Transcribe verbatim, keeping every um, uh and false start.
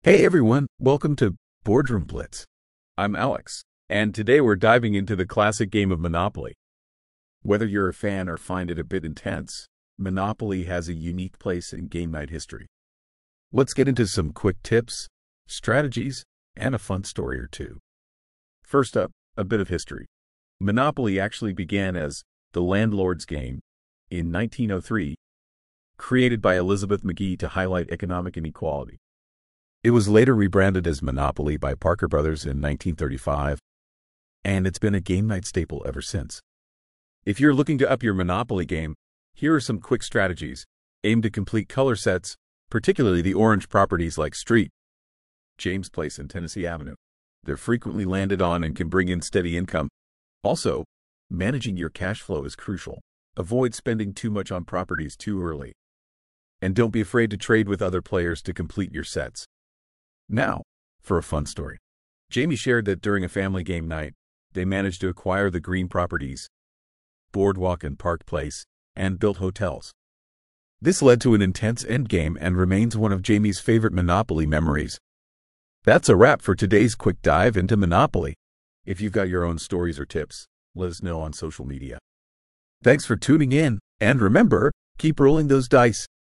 Hey everyone, welcome to Boardroom Blitz. I'm Alex, and today we're diving into the classic game of Monopoly. Whether you're a fan or find it a bit intense, Monopoly has a unique place in game night history. Let's get into some quick tips, strategies, and a fun story or two. First up, a bit of history. Monopoly actually began as the landlord's game in nineteen oh three, created by Elizabeth Magee to highlight economic inequality. It was later rebranded as Monopoly by Parker Brothers in nineteen thirty-five, and it's been a game night staple ever since. If you're looking to up your Monopoly game, here are some quick strategies. Aim to complete color sets, particularly the orange properties like Street, James Place, and Tennessee Avenue. They're frequently landed on and can bring in steady income. Also, managing your cash flow is crucial. Avoid spending too much on properties too early. And don't be afraid to trade with other players to complete your sets. Now, for a fun story. Jamie shared that during a family game night, they managed to acquire the green properties, Boardwalk and Park Place, and built hotels. This led to an intense endgame and remains one of Jamie's favorite Monopoly memories. That's a wrap for today's quick dive into Monopoly. If you've got your own stories or tips, let us know on social media. Thanks for tuning in, and remember, keep rolling those dice.